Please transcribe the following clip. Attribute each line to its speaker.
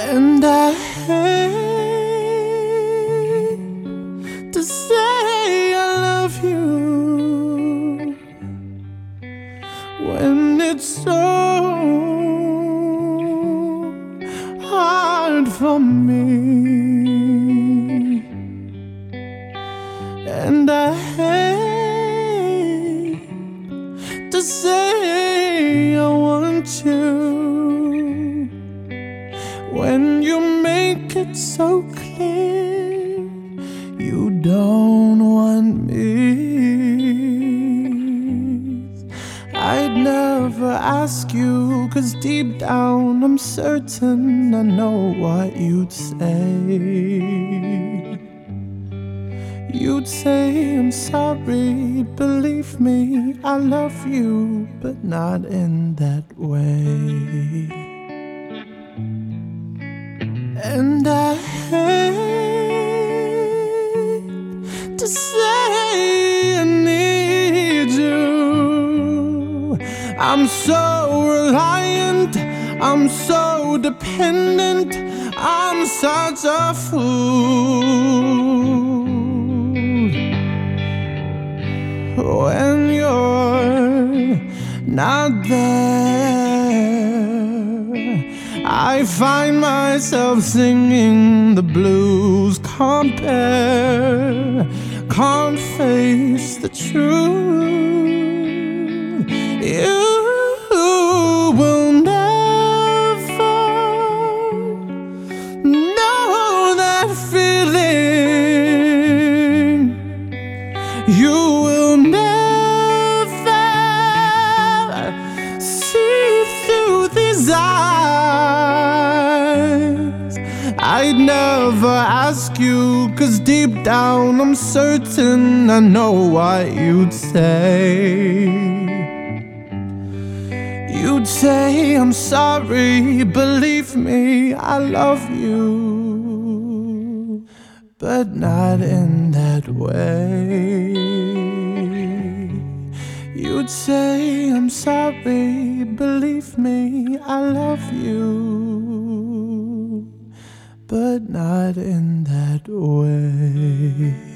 Speaker 1: And I hate to say I love you when it's so hard for me. And I hate to say I want you when you make it so clear you don't want me. I'd never ask you, 'cause deep down I'm certain I know what you'd say. You'd say I'm sorry, believe me, I love you, but not in that way. And I hate to say I need you. I'm so reliant, I'm so dependent, I'm such a fool. When you're not there, I find myself singing the blues. Can't bear, can't face the truth. You will never know that feeling. You will never see through these eyes. I'd never ask you, 'cause deep down I'm certain I know what you'd say. You'd say I'm sorry, believe me, I love you, but not in that way. You'd say I'm sorry, believe me, I love you, but not in that way.